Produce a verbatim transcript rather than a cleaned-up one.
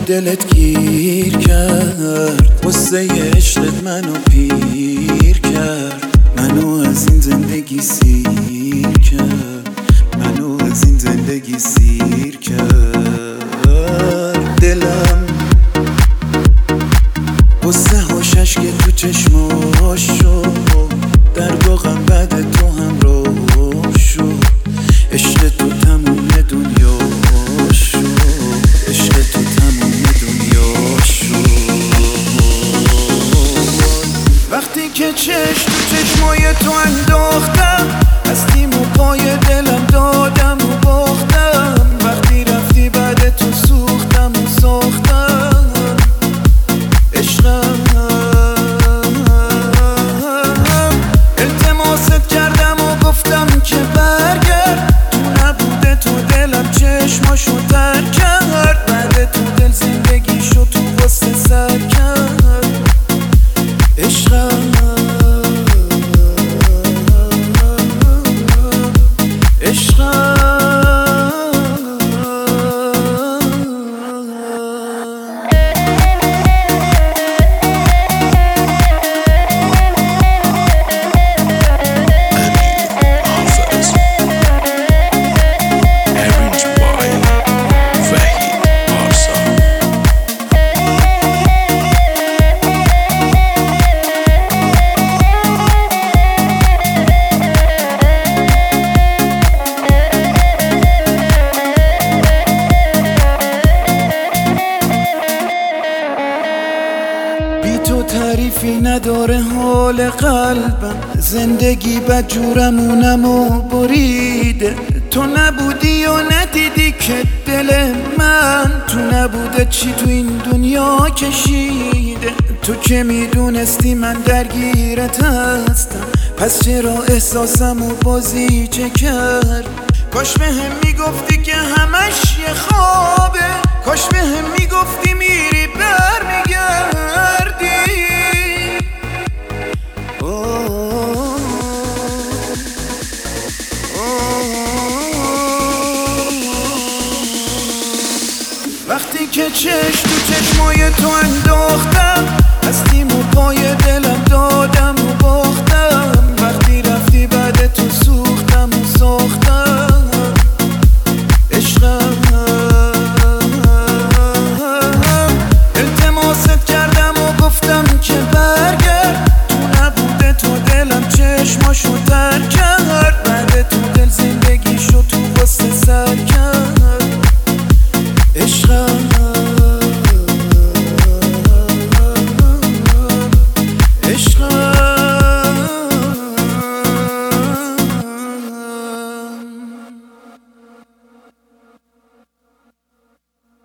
دلت گیر کرد، غصه عشقت منو پیر کرد، منو از این زندگی سیر کرد، منو از این زندگی سیر کرد. دلم غصه هاشش که تو چشماش شد، درد و غم بعد تو هم روش شد، عشق تو تموم دنیا شد، عشق تو تموم دنیا شد. وقتی که چشم تو چشمای تو انداختم، هستیم و پای دلم دادم و باختم، وقتی رفتی بعد تو سوختم و ساختم عشقم. التماست کردم و گفتم که برگرد، تو نبوده تو دلم چشماشو تر کرد، بعد تو دل زندگی شد تو واسه سر کرد عشقم. عشقم تو تعریفی نداره حال قلبم، زندگی بدجورمونم و بریده، تو نبودی و ندیدی که دل من تو نبوده چی تو این دنیا کشیده. تو که میدونستی من درگیرت هستم، پس چرا احساسم و بازی چه کرد؟ کاش به هم میگفتی که همش یه خوابه، کاش به هم میگفتی میری برمیگردی. وقتی که چشم تو چشمای تو انداختم،